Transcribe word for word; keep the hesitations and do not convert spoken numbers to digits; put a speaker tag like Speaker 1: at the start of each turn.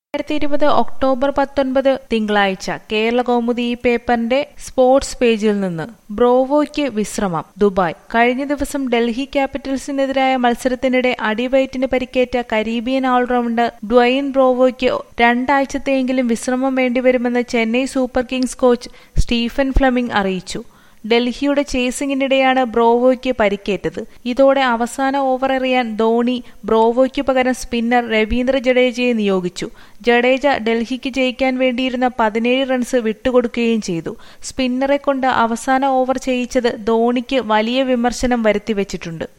Speaker 1: രണ്ടായിരത്തി ഇരുപത് ഒക്ടോബർ പത്തൊൻപത് തിങ്കളാഴ്ച കേരളകൗമുദി ഈ പേപ്പറിന്റെ സ്പോർട്സ് പേജിൽ നിന്ന് ബ്രോവോയ്ക്ക് വിശ്രമം. ദുബായ്. കഴിഞ്ഞ ദിവസം ഡൽഹി ക്യാപിറ്റൽസിനെതിരായ മത്സരത്തിനിടെ അടിവയറ്റിന് പരിക്കേറ്റ കരീബിയൻ ഓൾറൗണ്ടർ ഡ്വെയ്ൻ ബ്രോവോയ്ക്ക് രണ്ടാഴ്ചത്തെയെങ്കിലും വിശ്രമം വേണ്ടിവരുമെന്ന് Chennai super kings coach Stephen Fleming അറിയിച്ചു. ഡൽഹിയുടെ ചേസിംഗിനിടെയാണ് ബ്രോവോയ്ക്ക് പരിക്കേറ്റത്. ഇതോടെ അവസാന ഓവർ എറിയാൻ ധോണി ബ്രോവോയ്ക്ക് പകരം സ്പിന്നർ രവീന്ദ്ര ജഡേജയെ നിയോഗിച്ചു. ജഡേജ ഡൽഹിക്ക് ജയിക്കാൻ വേണ്ടിയിരുന്ന പതിനേഴ് റൺസ് വിട്ടുകൊടുക്കുകയും ചെയ്തു. സ്പിന്നറെ കൊണ്ട് അവസാന ഓവർ ചെയ്യിച്ചത് ധോണിക്ക് വലിയ വിമർശനം വരുത്തിവെച്ചിട്ടുണ്ട്.